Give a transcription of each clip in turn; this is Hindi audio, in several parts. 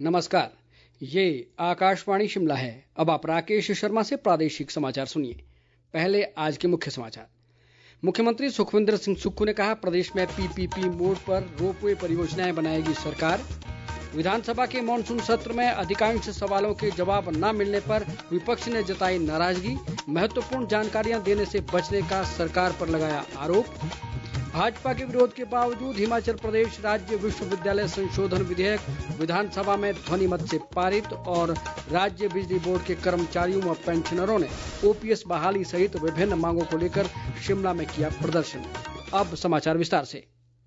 नमस्कार, ये आकाशवाणी शिमला है। अब आप राकेश शर्मा से प्रादेशिक समाचार सुनिए। पहले आज के मुख्य समाचार। मुख्यमंत्री सुखविंदर सिंह सुक्खू ने कहा, प्रदेश में पीपीपी मोड पर रोपवे परियोजनाएं बनाएगी सरकार। विधानसभा के मानसून सत्र में अधिकांश सवालों के जवाब न मिलने पर विपक्ष ने जताई नाराजगी। महत्वपूर्ण जानकारियां देने से बचने का सरकार पर लगाया आरोप। भाजपा के विरोध के बावजूद हिमाचल प्रदेश राज्य विश्वविद्यालय संशोधन विधेयक विधानसभा में ध्वनिमत से पारित। और राज्य बिजली बोर्ड के कर्मचारियों व पेंशनरों ने ओपीएस बहाली सहित विभिन्न मांगों को लेकर शिमला में किया प्रदर्शन। अब समाचार विस्तार से।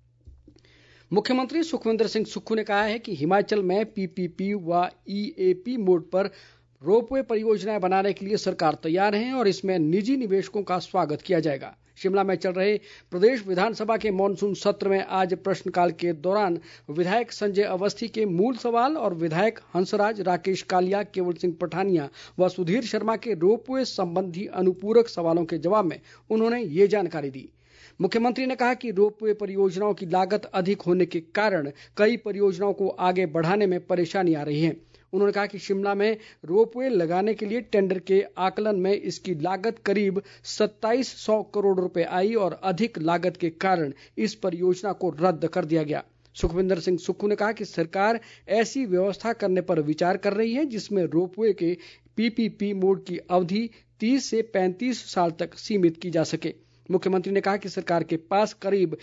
मुख्यमंत्री सुखविंदर सिंह सुक्खू ने कहा है कि हिमाचल में पीपीपी व ईएपी मोड पर रोपवे परियोजनाएं बनाने के लिए सरकार तैयार है और इसमें निजी निवेशकों का स्वागत किया जाएगा। शिमला में चल रहे प्रदेश विधानसभा के मानसून सत्र में आज प्रश्नकाल के दौरान विधायक संजय अवस्थी के मूल सवाल और विधायक हंसराज, राकेश कालिया, केवल सिंह पठानिया व सुधीर शर्मा के रोपवे संबंधी अनुपूरक सवालों के जवाब में उन्होंने ये जानकारी दी। मुख्यमंत्री ने कहा कि रोपवे परियोजनाओं की लागत अधिक होने के कारण कई परियोजनाओं को आगे बढ़ाने में परेशानी आ रही है। उन्होंने कहा कि शिमला में रोपवे लगाने के लिए टेंडर के आकलन में इसकी लागत करीब 2700 करोड़ रुपए आई और अधिक लागत के कारण इस परियोजना को रद्द कर दिया गया। सुखविंदर सिंह सुक्खू ने कहा कि सरकार ऐसी व्यवस्था करने पर विचार कर रही है जिसमें रोपवे के पीपीपी मोड की अवधि 30 से 35 साल तक सीमित की जा सके। मुख्यमंत्री ने कहा कि सरकार के पास करीब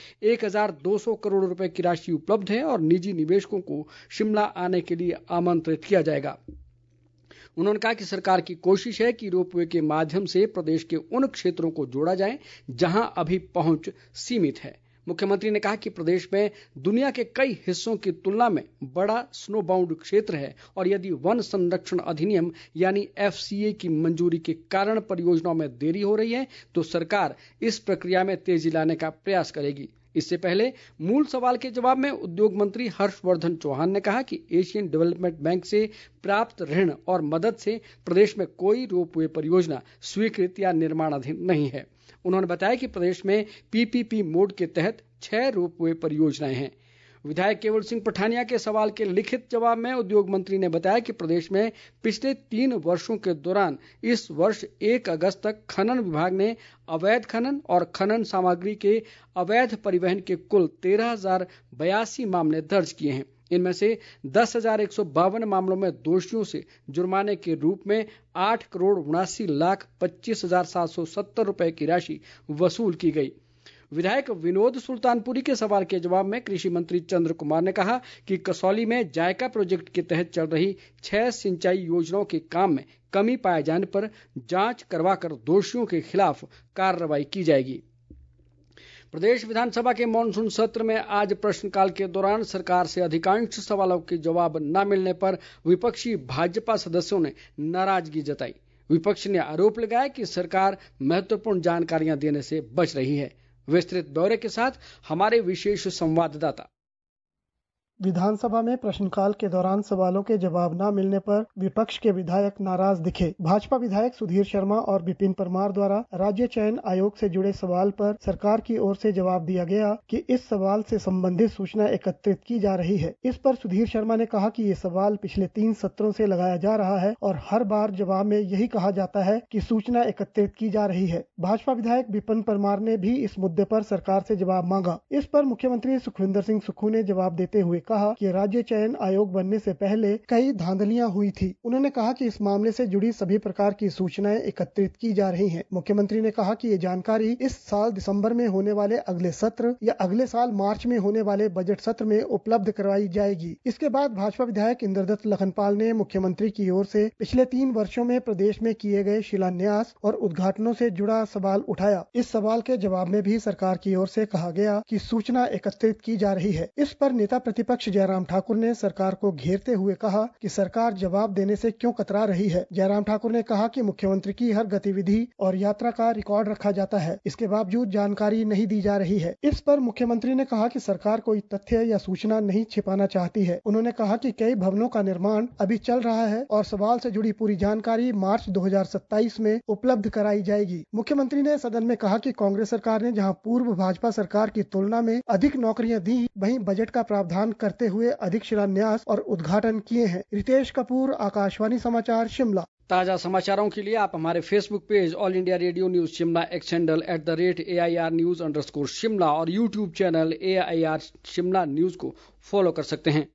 1200 करोड़ रुपए की राशि उपलब्ध है और निजी निवेशकों को शिमला आने के लिए आमंत्रित किया जाएगा। उन्होंने कहा कि सरकार की कोशिश है कि रोपवे के माध्यम से प्रदेश के उन क्षेत्रों को जोड़ा जाए जहां अभी पहुंच सीमित है। मुख्यमंत्री ने कहा कि प्रदेश में दुनिया के कई हिस्सों की तुलना में बड़ा स्नो बाउंड क्षेत्र है और यदि वन संरक्षण अधिनियम यानी एफसीए की मंजूरी के कारण परियोजनाओं में देरी हो रही है तो सरकार इस प्रक्रिया में तेजी लाने का प्रयास करेगी। इससे पहले मूल सवाल के जवाब में उद्योग मंत्री हर्षवर्धन चौहान ने कहा कि एशियन डेवलपमेंट बैंक से प्राप्त ऋण और मदद से प्रदेश में कोई रोपवे परियोजना स्वीकृत या निर्माणाधीन नहीं है। उन्होंने बताया कि प्रदेश में पीपीपी मोड के तहत 6 रोपवे परियोजनाएं हैं। विधायक केवल सिंह पठानिया के सवाल के लिखित जवाब में उद्योग मंत्री ने बताया कि प्रदेश में पिछले 3 वर्षों के दौरान इस वर्ष 1 अगस्त तक खनन विभाग ने अवैध खनन और खनन सामग्री के अवैध परिवहन के कुल 13,082 मामले दर्ज किए हैं। इनमें से 10,152 मामलों में दोषियों से जुर्माने के रूप में 8,79,25,770 रुपए की राशि वसूल की गई। विधायक विनोद सुल्तानपुरी के सवाल के जवाब में कृषि मंत्री चंद्र कुमार ने कहा कि कसौली में जायका प्रोजेक्ट के तहत चल रही 6 सिंचाई योजनाओं के काम में कमी पाए जाने पर जांच करवाकर दोषियों के खिलाफ कार्रवाई की जाएगी। प्रदेश विधानसभा के मानसून सत्र में आज प्रश्नकाल के दौरान सरकार से अधिकांश सवालों के जवाब न मिलने पर विपक्षी भाजपा सदस्यों ने नाराजगी जताई। विपक्ष ने आरोप लगाया कि सरकार महत्वपूर्ण जानकारियां देने से बच रही है। विस्तृत ब्यौरे के साथ हमारे विशेष संवाददाता। विधानसभा में प्रश्नकाल के दौरान सवालों के जवाब न मिलने पर विपक्ष के विधायक नाराज दिखे। भाजपा विधायक सुधीर शर्मा और विपिन परमार द्वारा राज्य चयन आयोग से जुड़े सवाल पर सरकार की ओर से जवाब दिया गया कि इस सवाल से संबंधित सूचना एकत्रित की जा रही है। इस पर सुधीर शर्मा ने कहा कि ये सवाल पिछले 3 सत्रों से लगाया जा रहा है और हर बार जवाब में यही कहा जाता है कि सूचना एकत्रित की जा रही है। भाजपा विधायक विपिन परमार ने भी इस मुद्दे पर सरकार से जवाब मांगा। इस पर मुख्यमंत्री सुखविंदर सिंह सुक्खू ने जवाब देते हुए कहा कि राज्य चयन आयोग बनने से पहले कई धांधलियां हुई थी। उन्होंने कहा कि इस मामले से जुड़ी सभी प्रकार की सूचनाएं एकत्रित की जा रही हैं। मुख्यमंत्री ने कहा कि ये जानकारी इस साल दिसंबर में होने वाले अगले सत्र या अगले साल मार्च में होने वाले बजट सत्र में उपलब्ध करवाई जाएगी। इसके बाद भाजपा विधायक इंद्रदत्त लखनपाल ने मुख्यमंत्री की ओर से पिछले 3 वर्षों में प्रदेश में किए गए शिलान्यास और उद्घाटनों से जुड़ा सवाल उठाया। इस सवाल के जवाब में भी सरकार की ओर से कहा गया कि सूचना एकत्रित की जा रही है। इस पर नेता प्रतिपक्ष जयराम ठाकुर ने सरकार को घेरते हुए कहा कि सरकार जवाब देने से क्यों कतरा रही है। जयराम ठाकुर ने कहा कि मुख्यमंत्री की हर गतिविधि और यात्रा का रिकॉर्ड रखा जाता है, इसके बावजूद जानकारी नहीं दी जा रही है। इस पर मुख्यमंत्री ने कहा कि सरकार कोई तथ्य या सूचना नहीं छिपाना चाहती है। उन्होंने कहा कि कई भवनों का निर्माण अभी चल रहा है और सवाल से जुड़ी पूरी जानकारी मार्च 2027 में उपलब्ध कराई जाएगी। मुख्यमंत्री ने सदन में कहा कि कांग्रेस सरकार ने जहां पूर्व भाजपा सरकार की तुलना में अधिक नौकरियां दी, वहीं बजट का प्रावधान करते हुए अधिक शिलान्यास और उद्घाटन किए हैं। रितेश कपूर, आकाशवाणी समाचार, शिमला। ताज़ा समाचारों के लिए आप हमारे Facebook page All India Radio News Shimla, X handle @AIR News_शिमला और YouTube channel AIR Shimla news को फॉलो कर सकते हैं।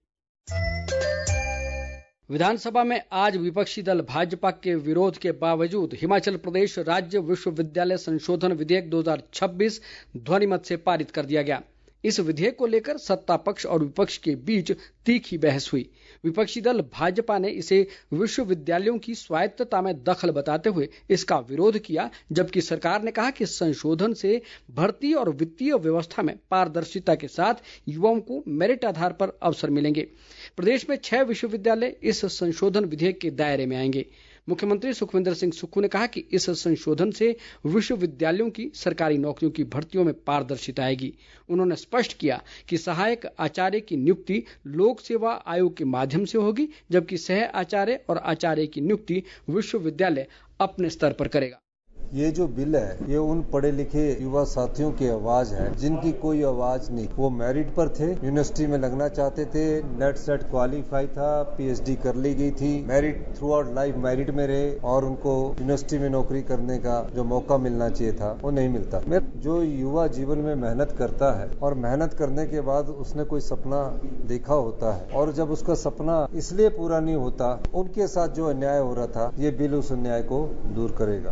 विधानसभा में आज विपक्षी दल भाजपा के विरोध के बावजूद हिमाचल प्रदेश राज्य विश्वविद्यालय संशोधन विधेयक 2026 ध्वनिमत से पारित कर दिया गया। इस विधेयक को लेकर सत्ता पक्ष और विपक्ष के बीच तीखी बहस हुई। विपक्षी दल भाजपा ने इसे विश्वविद्यालयों की स्वायत्तता में दखल बताते हुए इसका विरोध किया, जबकि सरकार ने कहा कि संशोधन से भर्ती और वित्तीय व्यवस्था में पारदर्शिता के साथ युवाओं को मेरिट आधार पर अवसर मिलेंगे। प्रदेश में 6 विश्वविद्यालय इस संशोधन विधेयक के दायरे में आएंगे। मुख्यमंत्री सुखविंदर सिंह सुक्खू ने कहा कि इस संशोधन से विश्वविद्यालयों की सरकारी नौकरियों की भर्तियों में पारदर्शिता आएगी। उन्होंने स्पष्ट किया कि सहायक आचार्य की नियुक्ति लोक सेवा आयोग के माध्यम से होगी, जबकि सह आचार्य और आचार्य की नियुक्ति विश्वविद्यालय अपने स्तर पर करेगा। ये जो बिल है ये उन पढ़े लिखे युवा साथियों की आवाज है जिनकी कोई आवाज नहीं। वो मेरिट पर थे, यूनिवर्सिटी में लगना चाहते थे, नेट सेट क्वालिफाई था, PhD कर ली गई थी, merit throughout life merit में रहे और उनको यूनिवर्सिटी में नौकरी करने का जो मौका मिलना चाहिए था वो नहीं मिलता। जो युवा जीवन में मेहनत करता है और मेहनत करने के बाद उसने कोई सपना देखा होता है और जब उसका सपना इसलिए पूरा नहीं होता, उनके साथ जो अन्याय हो रहा था ये बिल उस अन्याय को दूर करेगा।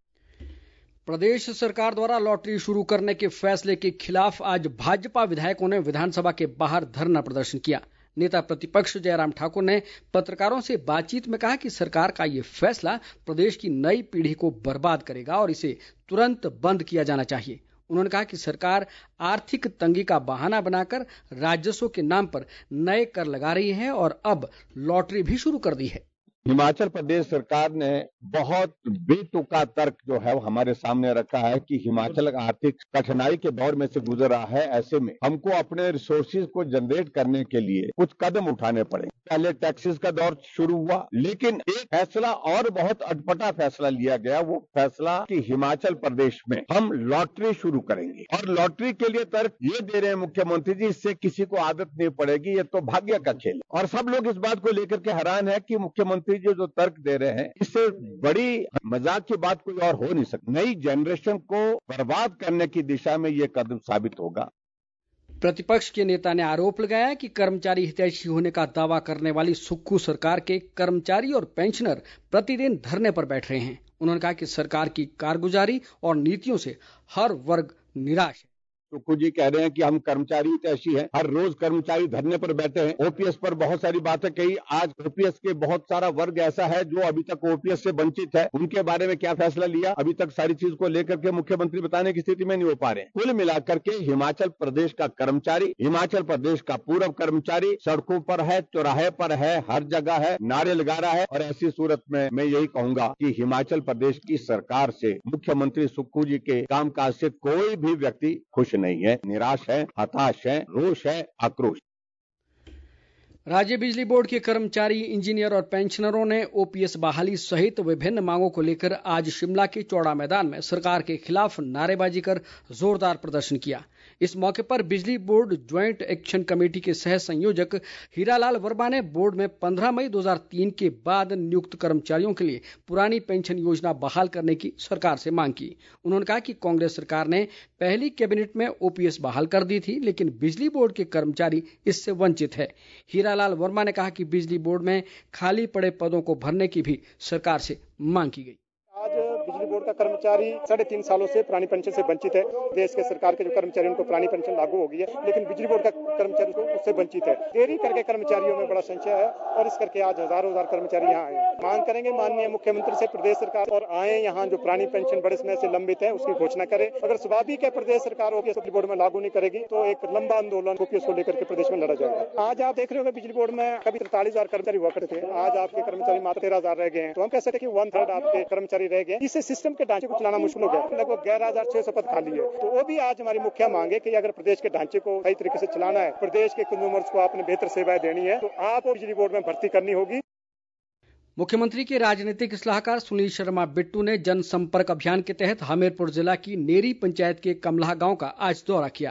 प्रदेश सरकार द्वारा लॉटरी शुरू करने के फैसले के खिलाफ आज भाजपा विधायकों ने विधानसभा के बाहर धरना प्रदर्शन किया। नेता प्रतिपक्ष जयराम ठाकुर ने पत्रकारों से बातचीत में कहा कि सरकार का ये फैसला प्रदेश की नई पीढ़ी को बर्बाद करेगा और इसे तुरंत बंद किया जाना चाहिए। उन्होंने कहा कि सरकार आर्थिक तंगी का बहाना बनाकर राजस्व के नाम पर नए कर लगा रही है और अब लॉटरी भी शुरू कर दी है। हिमाचल प्रदेश सरकार ने बहुत बेतुका तर्क जो है वो हमारे सामने रखा है कि हिमाचल आर्थिक कठिनाई के दौर में से गुजर रहा है। ऐसे में हमको अपने रिसोर्सेज को जनरेट करने के लिए कुछ कदम उठाने पड़े। पहले टैक्सेस का दौर शुरू हुआ, लेकिन एक फैसला और बहुत अटपटा फैसला लिया गया। वो फैसला कि हिमाचल प्रदेश में हम लॉटरी शुरू करेंगे और लॉटरी के लिए तर्क ये दे रहे हैं मुख्यमंत्री जी, इससे किसी को आदत नहीं पड़ेगी, ये तो भाग्य का खेल। और सब लोग इस बात को लेकर के हैरान है कि मुख्यमंत्री जो तर्क दे रहे हैं, इससे बड़ी मजाक की बात कोई और हो नहीं सकती। नई जनरेशन को बर्बाद करने की दिशा में ये कदम साबित होगा। प्रतिपक्ष के नेता ने आरोप लगाया कि कर्मचारी हितैषी होने का दावा करने वाली सुक्खू सरकार के कर्मचारी और पेंशनर प्रतिदिन धरने पर बैठ रहे हैं। उन्होंने कहा कि सरकार की कारगुजारी और नीतियों से हर वर्ग निराश है। सुक्खू जी कह रहे हैं कि हम कर्मचारी हितैषी हैं, हर रोज कर्मचारी धरने पर बैठे हैं। ओपीएस पर बहुत सारी बातें कही। आज ओपीएस के बहुत सारा वर्ग ऐसा है जो अभी तक ओपीएस से वंचित है। उनके बारे में क्या फैसला लिया, अभी तक सारी चीज को लेकर के मुख्यमंत्री बताने की स्थिति में नहीं हो पा रहे। कुल मिलाकर के हिमाचल प्रदेश का कर्मचारी, हिमाचल प्रदेश का पूर्व कर्मचारी सड़कों पर है, चौराहे पर है, हर जगह है, नारे लगा रहा है। और ऐसी सूरत में मैं यही कहूंगा कि हिमाचल प्रदेश की सरकार से, मुख्यमंत्री सुक्खू जी के कामकाज से कोई भी व्यक्ति खुश नहीं है, निराश है, हताश है, रोष है, आक्रोश। राज्य बिजली बोर्ड के कर्मचारी, इंजीनियर और पेंशनरों ने ओपीएस बहाली सहित विभिन्न मांगों को लेकर आज शिमला के चौड़ा मैदान में सरकार के खिलाफ नारेबाजी कर जोरदार प्रदर्शन किया। इस मौके पर बिजली बोर्ड ज्वाइंट एक्शन कमेटी के सह संयोजक हीरालाल वर्मा ने बोर्ड में 15 मई 2003 के बाद नियुक्त कर्मचारियों के लिए पुरानी पेंशन योजना बहाल करने की सरकार से मांग की। उन्होंने कहा कि कांग्रेस सरकार ने पहली कैबिनेट में ओपीएस बहाल कर दी थी, लेकिन बिजली बोर्ड के कर्मचारी इससे वंचित है। हीरालाल वर्मा ने कहा कि बिजली बोर्ड में खाली पड़े पदों को भरने की भी सरकार से मांग की गई। आज बिजली बोर्ड का कर्मचारी 3.5 सालों से पुरानी पेंशन से वंचित है। देश के सरकार के जो कर्मचारी उनको पुरानी पेंशन लागू हो गई है, लेकिन बिजली बोर्ड का कर्मचारी उससे वंचित है। देरी करके कर्मचारियों में बड़ा संशय है और इस करके आज हजारों कर्मचारी यहाँ आए। मांग करेंगे माननीय मुख्यमंत्री से प्रदेश सरकार और आए यहाँ जो पुरानी पेंशन बड़े समय से लंबित है उसकी घोषणा करे। अगर स्वाभाविक है प्रदेश सरकार ओपीएस बिजली बोर्ड में लागू नहीं करेगी तो एक लंबा आंदोलन ओपीएस को लेकर के प्रदेश में लड़ा जाएगा। आज आप देख रहे हो बिजली बोर्ड में कभी 43,000 कर्मचारी हुआ करते थे, आज आपके कर्मचारी मात्र 13,000 रह गए हैं। तो हम कह सकते हैं कि 1/3 आपके कर्मचारी रह गए। इससे सिस्टम के ढांचे को चलाना मुश्किल हो गया। लगभग 11,600 पद खाली है। तो वो भी आज हमारी मुख्य मांग है कि अगर प्रदेश के ढांचे को सही तरीके से चलाना है, प्रदेश के कंज्यूमर्स को आपने बेहतर सेवाएं देनी है, तो आपको बिजली बोर्ड में भर्ती करनी होगी। मुख्यमंत्री के राजनीतिक सलाहकार सुनील शर्मा बिट्टू ने जनसंपर्क अभियान के तहत हमीरपुर जिला की नेरी पंचायत के कमलाह गांव का आज दौरा किया।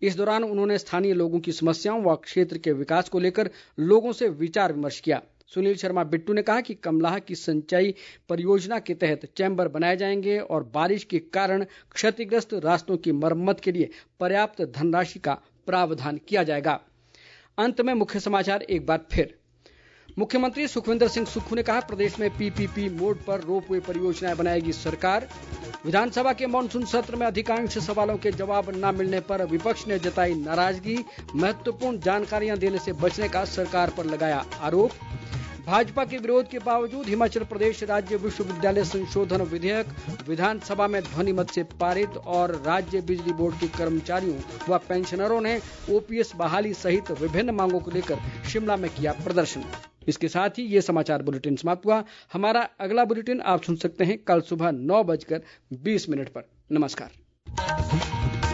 इस दौरान उन्होंने स्थानीय लोगों की समस्याओं व क्षेत्र के विकास को लेकर लोगों से विचार विमर्श किया। सुनील शर्मा बिट्टू ने कहा कि कमलाह की सिंचाई परियोजना के तहत चैम्बर बनाए जाएंगे और बारिश के कारण क्षतिग्रस्त रास्तों की मरम्मत के लिए पर्याप्त धनराशि का प्रावधान किया जाएगा। अंत में मुख्य समाचार एक बार फिर। मुख्यमंत्री सुखविंदर सिंह सुक्खू ने कहा प्रदेश में पीपीपी मोड पर रोपवे परियोजनाएं बनाएगी सरकार। विधानसभा के मानसून सत्र में अधिकांश सवालों के जवाब न मिलने पर विपक्ष ने जताई नाराजगी। महत्वपूर्ण जानकारियां देने से बचने का सरकार पर लगाया आरोप। भाजपा के विरोध के बावजूद हिमाचल प्रदेश राज्य विश्वविद्यालय संशोधन विधेयक विधानसभा में ध्वनिमत से पारित और राज्य बिजली बोर्ड के कर्मचारियों व पेंशनरों ने ओपीएस बहाली सहित विभिन्न मांगों को लेकर शिमला में किया प्रदर्शन। इसके साथ ही ये समाचार बुलेटिन समाप्त हुआ। हमारा अगला बुलेटिन आप सुन सकते हैं कल सुबह 9:20 पर। नमस्कार।